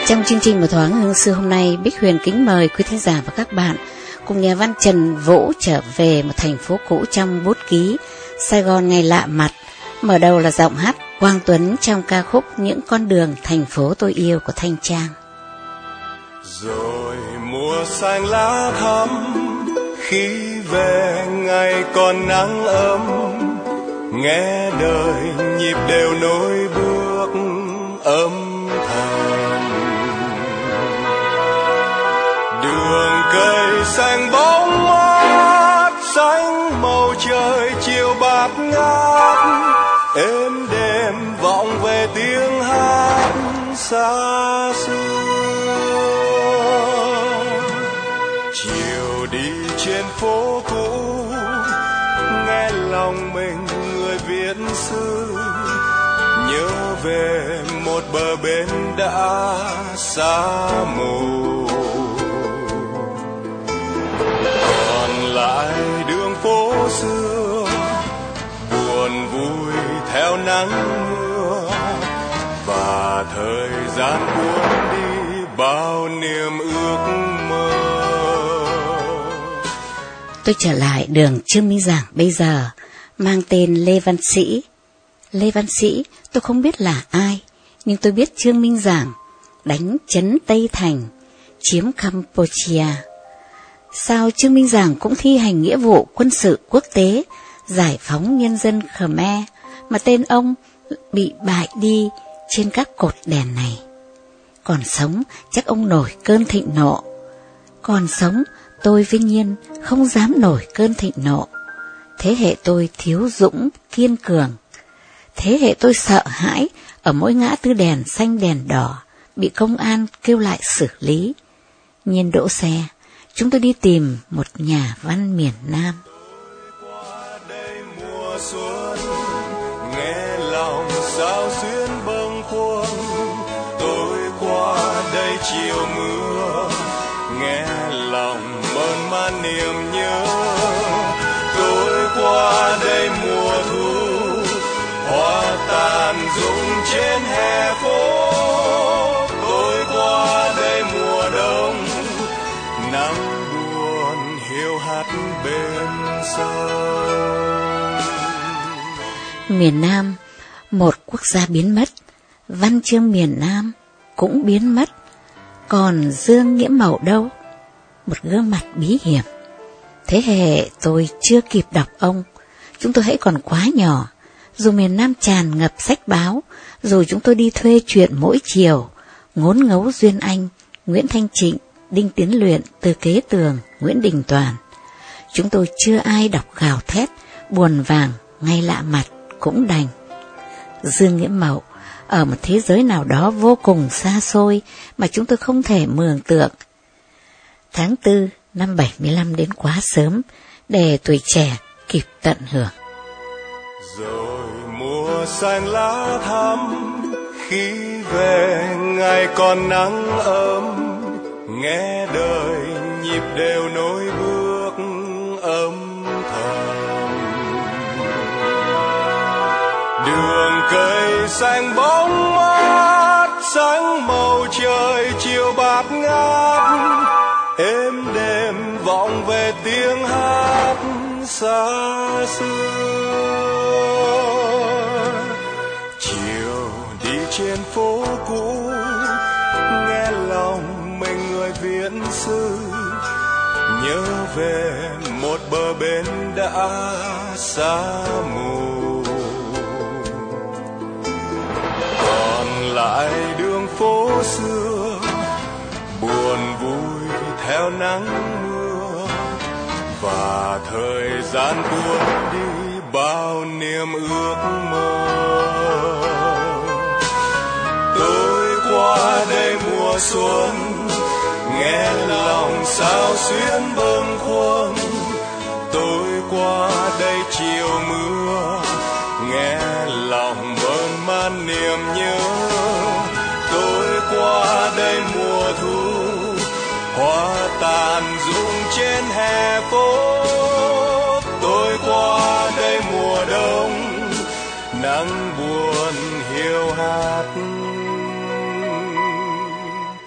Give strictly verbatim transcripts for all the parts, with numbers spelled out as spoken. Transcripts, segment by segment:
Trong chương trình Một Thoáng Hương Xưa hôm nay, Bích Huyền kính mời quý thính giả và các bạn cùng nhà văn Trần Vũ trở về một thành phố cũ trong bút ký Sài Gòn ngày lạ mặt. Mở đầu là giọng hát Quang Tuấn trong ca khúc Những con đường thành phố tôi yêu của Thanh Trang. Rồi mùa xanh lá thắm, khi về ngày còn nắng ấm, nghe đời nhịp đều nối bước âm thầm. Đường cây xanh bóng mát, xanh màu trời chiều bạt ngát, êm đềm vọng về tiếng hát xa xưa. Chiều đi trên phố cũ, nghe lòng mình người viết thư, nhớ về một bờ bến đã xa mù. Còn lại đường phố xưa, buồn vui theo nắng mưa, và thời gian cuốn đi bao niềm ước mơ. Tôi trở lại đường Trương Minh Giảng bây giờ, mang tên Lê Văn Sĩ. Lê Văn Sĩ tôi không biết là ai, nhưng tôi biết Trương Minh Giảng đánh trấn Tây Thành, chiếm Campuchia. Sao Trương Minh Giảng cũng thi hành nghĩa vụ quân sự quốc tế, giải phóng nhân dân Khmer, mà tên ông bị bại đi trên các cột đèn này. Còn sống chắc ông nổi cơn thịnh nộ. Còn sống tôi với Nhiên không dám nổi cơn thịnh nộ. Thế hệ tôi thiếu dũng, kiên cường. Thế hệ tôi sợ hãi ở mỗi ngã tư đèn xanh đèn đỏ, bị công an kêu lại xử lý. Nhiên đỗ xe, chúng tôi đi tìm một nhà văn miền Nam. Qua đây mùa xuân, nghe lòng sao xuyến bâng khuâng. Tôi qua đây chiều mưa, nghe lòng mơn man niềm nhớ. Tôi qua đây mùa thu, hoa tàn rụng trên hè phố. Tôi qua đây mùa đông, nắng buồn hiu hắt bên sông. Miền Nam, một quốc gia biến mất, văn chương miền Nam cũng biến mất. Còn Dương Nghĩa Mậu đâu? Một gương mặt bí hiểm. Thế hệ tôi chưa kịp đọc ông, chúng tôi hãy còn quá nhỏ. Dù miền Nam tràn ngập sách báo, dù chúng tôi đi thuê truyện mỗi chiều, Ngốn Ngấu Duyên Anh, Nguyễn Thanh Trịnh, Đinh Tiến Luyện, Từ Kế Tường, Nguyễn Đình Toàn. Chúng tôi chưa ai đọc gào thét, buồn vàng, ngay lạ mặt cũng đành. Dương Nghĩa Mậu, ở một thế giới nào đó vô cùng xa xôi mà chúng tôi không thể mường tượng. Tháng tư năm bảy mươi lăm đến quá sớm để tuổi trẻ kịp tận hưởng. Rồi mùa xanh lá thắm, khi về ngày còn nắng ấm, nghe đời nhịp đều nối bước âm thầm. Đường cây xanh bóng mát, xanh màu trời chiều bạt ngát, êm đềm vọng về tiếng hát xa xưa. Chiều đi trên phố cũ, nghe lòng mình người viết thư, nhớ về một bờ bến đã xa mù. Còn lại đường phố xưa, buồn vui theo nắng mưa, và thời gian cuốn đi bao niềm ước mơ. Tôi qua đây mùa xuân, nghe lòng sao xuyến bâng khuâng. Tôi qua đây chiều mưa, nghe lòng mơn man niềm nhớ. Tôi qua đây mùa thu, hoa tàn rụng trên hè phố. Tôi qua đây mùa đông, nắng buồn hiu hắt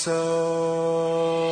sâu.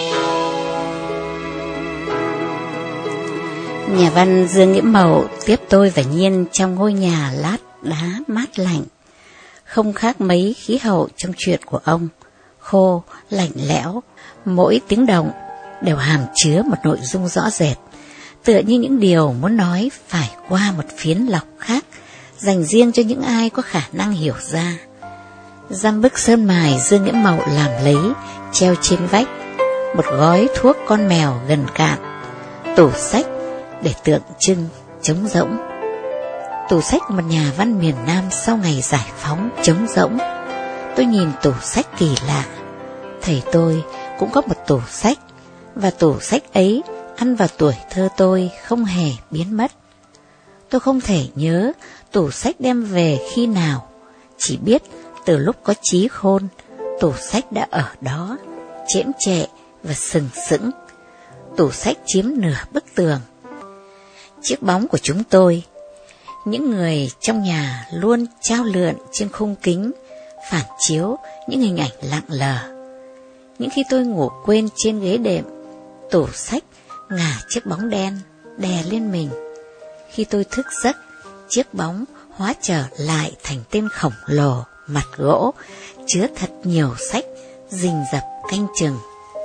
Nhà văn Dương Nghĩa Mậu tiếp tôi và Nhiên trong ngôi nhà lát đá mát lạnh, không khác mấy khí hậu trong truyện của ông, khô, lạnh lẽo, mỗi tiếng động đều hàm chứa một nội dung rõ rệt, tựa như những điều muốn nói phải qua một phiến lọc khác, dành riêng cho những ai có khả năng hiểu ra. Giam bức sơn mài Dương Nghĩa Mậu làm lấy, treo trên vách, một gói thuốc con mèo gần cạn, tủ sách để tượng trưng trống rỗng. Tủ sách của một nhà văn miền Nam sau ngày giải phóng trống rỗng. Tôi nhìn tủ sách kỳ lạ. Thầy tôi cũng có một tủ sách, và tủ sách ấy ăn vào tuổi thơ tôi không hề biến mất. Tôi không thể nhớ tủ sách đem về khi nào, chỉ biết từ lúc có trí khôn, tủ sách đã ở đó, chễm chệ và sừng sững. Tủ sách chiếm nửa bức tường. Chiếc bóng của chúng tôi, những người trong nhà luôn trao lượn trên khung kính, phản chiếu những hình ảnh lặng lờ. Những khi tôi ngủ quên trên ghế đệm, tủ sách ngả chiếc bóng đen đè lên mình. Khi tôi thức giấc, chiếc bóng hóa trở lại thành tên khổng lồ mặt gỗ, chứa thật nhiều sách, rình rập canh chừng.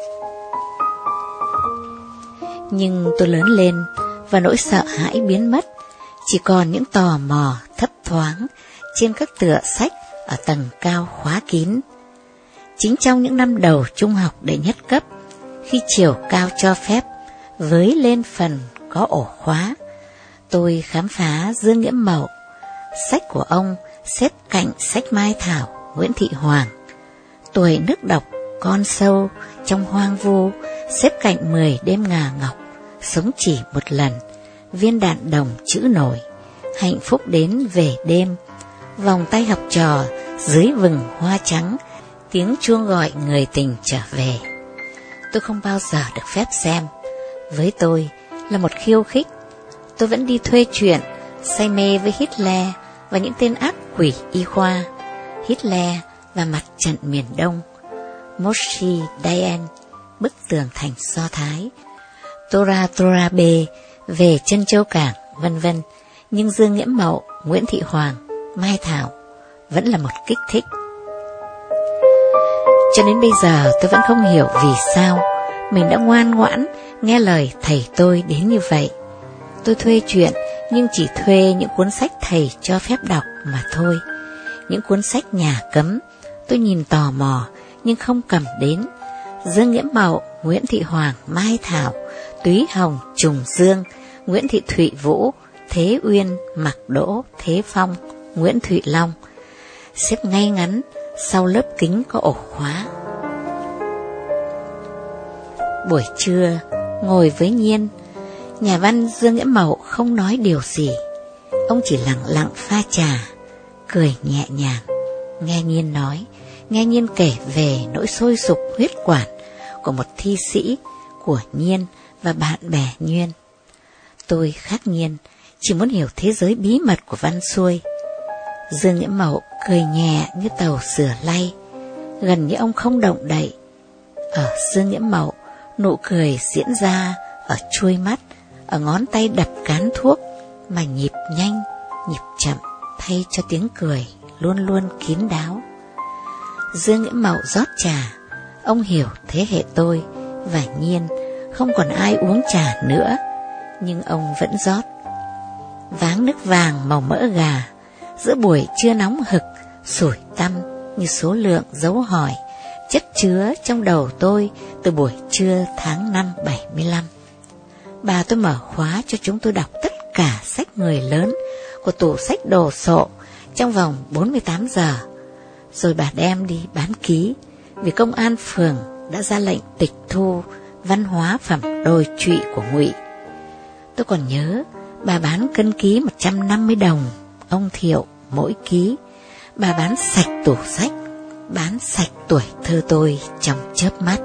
Nhưng tôi lớn lên và nỗi sợ hãi biến mất, chỉ còn những tò mò thấp thoáng trên các tựa sách ở tầng cao khóa kín. Chính trong những năm đầu trung học đệ nhất cấp, khi chiều cao cho phép với lên phần có ổ khóa, tôi khám phá Dương Nghĩa Mậu. Sách của ông xếp cạnh sách Mai Thảo, Nguyễn Thị Hoàng. Tuổi nước độc, Con sâu trong hoang vu xếp cạnh mười đêm ngà ngọc, Sống chỉ một lần, Viên đạn đồng chữ nổi, Hạnh phúc đến về đêm, Vòng tay học trò dưới vừng hoa trắng, Tiếng chuông gọi người tình trở về. Tôi không bao giờ được phép xem. Với tôi là một khiêu khích. Tôi vẫn đi thuê truyện, say mê với Hitler và những tên ác quỷ y khoa, Hitler và mặt trận miền Đông, Moshe Dayan, Bức tường thành Do Thái, Tora Tora B, Về Chân Châu Cảng, vân vân. Nhưng Dương Nghĩa Mậu, Nguyễn Thị Hoàng, Mai Thảo vẫn là một kích thích. Cho đến bây giờ tôi vẫn không hiểu vì sao mình đã ngoan ngoãn nghe lời thầy tôi đến như vậy. Tôi thuê truyện nhưng chỉ thuê những cuốn sách thầy cho phép đọc mà thôi. Những cuốn sách nhà cấm tôi nhìn tò mò nhưng không cầm đến. Dương Nghĩa Mậu, Nguyễn Thị Hoàng, Mai Thảo, Túy Hồng, Trùng Dương, Nguyễn Thị Thụy Vũ, Thế Uyên, Mạc Đỗ, Thế Phong, Nguyễn Thụy Long xếp ngay ngắn sau lớp kính có ổ khóa. Buổi trưa ngồi với Nhiên, nhà văn Dương Nghĩa Mậu không nói điều gì. Ông chỉ lặng lặng pha trà, cười nhẹ nhàng, nghe Nhiên nói, nghe Nhiên kể về nỗi sôi sục huyết quản của một thi sĩ, của Nhiên và bạn bè Nhiên. Tôi khác Nhiên, chỉ muốn hiểu thế giới bí mật của văn xuôi. Dương Nghĩa Mậu cười nhẹ như tàu sửa lay, gần như ông không động đậy. Ở Dương Nghĩa Mậu, nụ cười diễn ra ở chuôi mắt, ở ngón tay đập cán thuốc, mà nhịp nhanh, nhịp chậm thay cho tiếng cười luôn luôn kín đáo. Dương Nghĩa Mậu rót trà. Ông hiểu thế hệ tôi và Nhiên không còn ai uống trà nữa, nhưng ông vẫn rót. Váng nước vàng màu mỡ gà, giữa buổi trưa nóng hực, sủi tăm như số lượng dấu hỏi chất chứa trong đầu tôi từ buổi trưa tháng năm bảy mươi lăm. Bà tôi mở khóa cho chúng tôi đọc tất cả sách người lớn của tủ sách đồ sộ trong vòng bốn mươi tám giờ, rồi bà đem đi bán ký, vì công an phường đã ra lệnh tịch thu văn hóa phẩm đồi trụy của Ngụy. Tôi còn nhớ bà bán cân ký một trăm năm mươi đồng, ông Thiệu mỗi ký. Bà bán sạch tủ sách, bán sạch tuổi thơ tôi trong chớp mắt.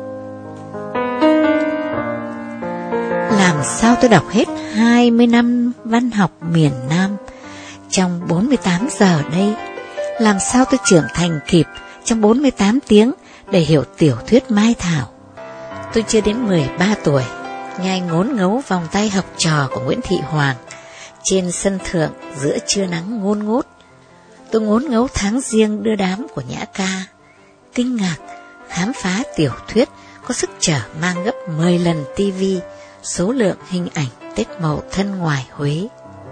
Làm sao tôi đọc hết hai mươi năm văn học miền Nam trong bốn mươi tám giờ đây? Làm sao tôi trưởng thành kịp trong bốn mươi tám tiếng để hiểu tiểu thuyết Mai Thảo. Tôi chưa đến mười ba tuổi, nghe anh ngốn ngấu vòng tay học trò của Nguyễn Thị Hoàng trên sân thượng giữa trưa nắng ngôn ngút. Tôi ngốn ngấu tháng riêng đưa đám của Nhã Ca, kinh ngạc khám phá tiểu thuyết có sức trở mang gấp mười lần tivi số lượng hình ảnh Tết Mậu Thân ngoài Huế.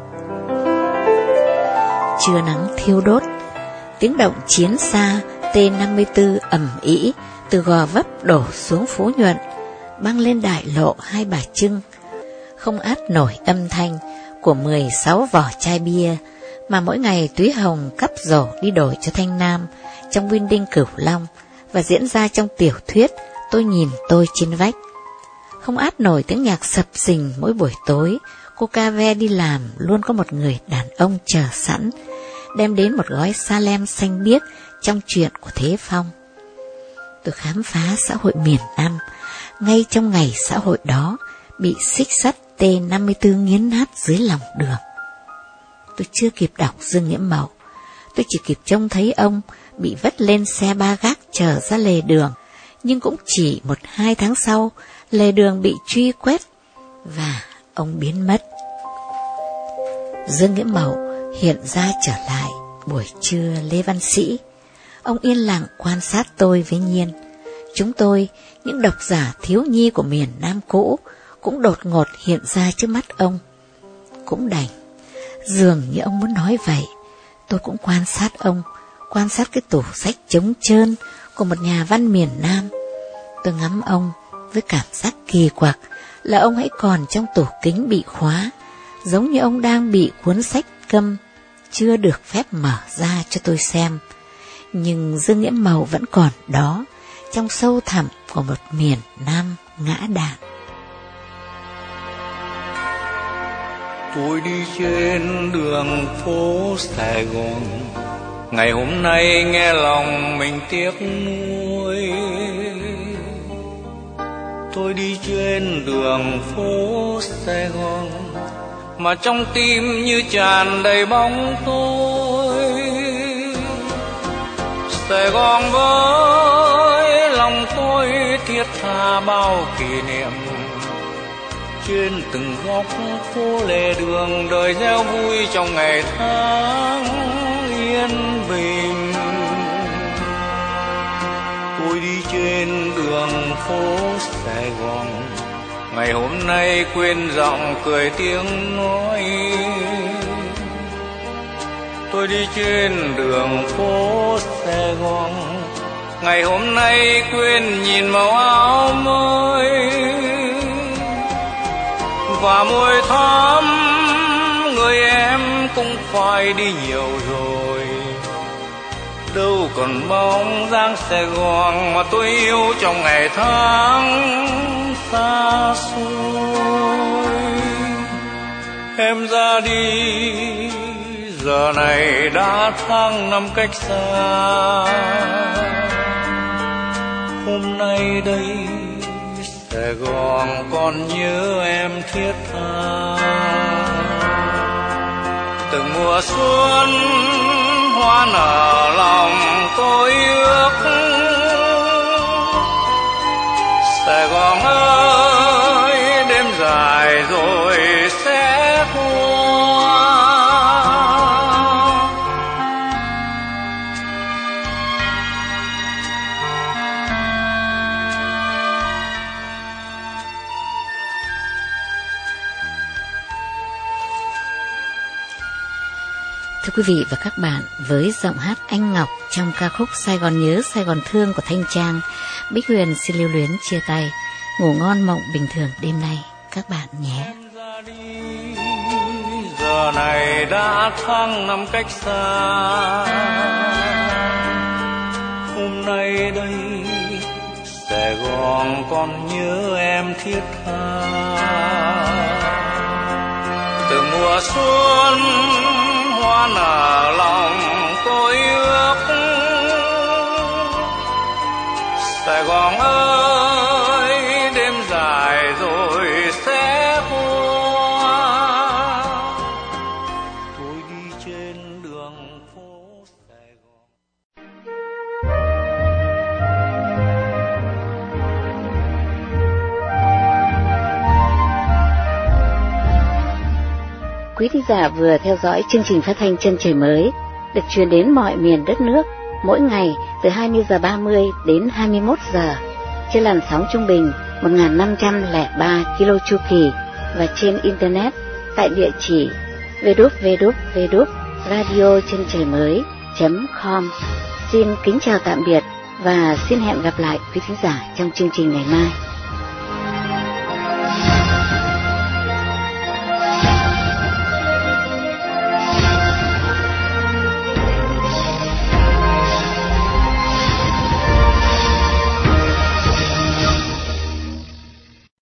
Trưa nắng thiêu đốt, tiếng động chiến xa T năm mươi tư ầm ĩ từ Gò Vấp đổ xuống Phú Nhuận, băng lên đại lộ Hai Bà Trưng, không át nổi âm thanh của mười sáu vỏ chai bia mà mỗi ngày Túy Hồng cắp rổ đi đổi cho Thanh Nam trong building Cửu Long và diễn ra trong tiểu thuyết Tôi Nhìn Tôi Trên Vách. Không át nổi tiếng nhạc sập sình mỗi buổi tối, cô ca ve đi làm luôn có một người đàn ông chờ sẵn, đem đến một gói Salem xanh biếc trong truyện của Thế Phong. Tôi khám phá xã hội miền Nam, ngay trong ngày xã hội đó bị xích sắt T năm mươi tư nghiến nát dưới lòng đường. Tôi chưa kịp đọc Dương Nghĩa Mậu, tôi chỉ kịp trông thấy ông bị vất lên xe ba gác chở ra lề đường, nhưng cũng chỉ một hai tháng sau, lề đường bị truy quét và ông biến mất. Dương Nghĩa Mậu hiện ra trở lại buổi trưa Lê Văn Sĩ. Ông yên lặng quan sát tôi với Nhiên. Chúng tôi, những độc giả thiếu nhi của miền Nam cũ, cũng đột ngột hiện ra trước mắt ông. Cũng đành, dường như ông muốn nói vậy. Tôi cũng quan sát ông, quan sát cái tủ sách trống trơn của một nhà văn miền Nam. Tôi ngắm ông với cảm giác kỳ quặc là ông hãy còn trong tủ kính bị khóa, giống như ông đang bị cuốn sách câm, chưa được phép mở ra cho tôi xem. Nhưng Dương Nghĩa Mậu vẫn còn đó, trong sâu thẳm của một miền Nam ngã đạn. Tôi đi trên đường phố Sài Gòn, ngày hôm nay nghe lòng mình tiếc nuối. Tôi đi trên đường phố Sài Gòn, mà trong tim như tràn đầy bóng tối. Sài Gòn với lòng tôi thiết tha bao kỷ niệm, trên từng góc phố lề đường đời reo vui trong ngày tháng yên bình. Tôi đi trên đường phố Sài Gòn, ngày hôm nay quên giọng cười tiếng nói. Tôi đi trên đường phố Sài Gòn, ngày hôm nay quên nhìn màu áo mới. Và môi thắm người em cũng phải đi nhiều rồi, đâu còn bóng dáng Sài Gòn mà tôi yêu trong ngày tháng xa xôi. Em ra đi, giờ này đã tháng năm cách xa. Hôm nay đây Sài Gòn còn nhớ em thiết tha. Từng mùa xuân hoa nở lòng tôi ước. Sài Gòn ơi, đêm dài rồi sẽ qua. Thưa quý vị và các bạn, với giọng hát Anh Ngọc trong ca khúc Sài Gòn Nhớ Sài Gòn Thương của Thanh Trang, Bích Huyền xin lưu luyến chia tay. Ngủ ngon mộng bình thường đêm nay các bạn nhé. Giờ này đã tháng năm cách xa. Hôm nay đây Sài Gòn còn nhớ em thiết tha. Từ mùa xuân hoa nở lòng tôi ước. Sài Gòn ơi, đêm dài rồi sẽ qua. Tôi đi trên đường phố Sài Gòn. quý thính giả vừa theo dõi chương trình phát thanh Chân Trời Mới được truyền đến mọi miền đất nước mỗi ngày từ hai mươi giờ ba mươi đến hai mươi mốt giờ trên làn sóng trung bình một nghìn năm trăm lẻ ba ki lô chu kỳ và trên internet tại địa chỉ w w w chấm radio chân trời mới chấm com. Xin kính chào tạm biệt và xin hẹn gặp lại quý thính giả trong chương trình ngày mai.